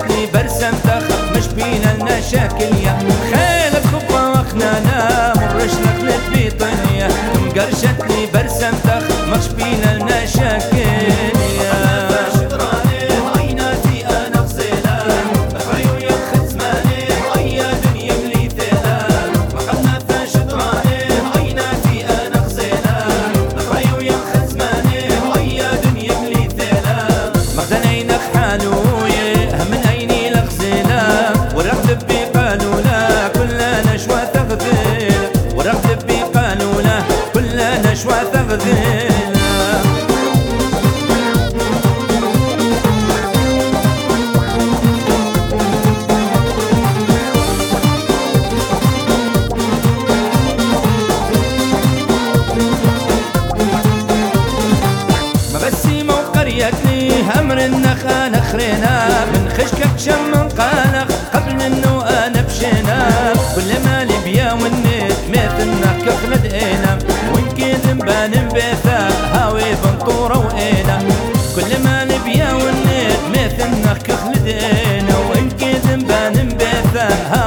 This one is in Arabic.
مقرشتني برسم تخف مش بينا لنا شكل يا خيلك خفة وخنانا مرش نخلت بيطنيا مقرشتني برسم تخف مش بينا لنا شكل يا نشوى تغذينا ما بسي مو قريتني همر النخا نخرينا من خشكك شم قالق قبل انه انا بشينا كل ما لبيا والنت مثلنا كخلد اينا بان بيثا هاوي بنطورة وإينا كل ما نبيا والنيت مثلنا كخلدينا وإن كذن بان بيثا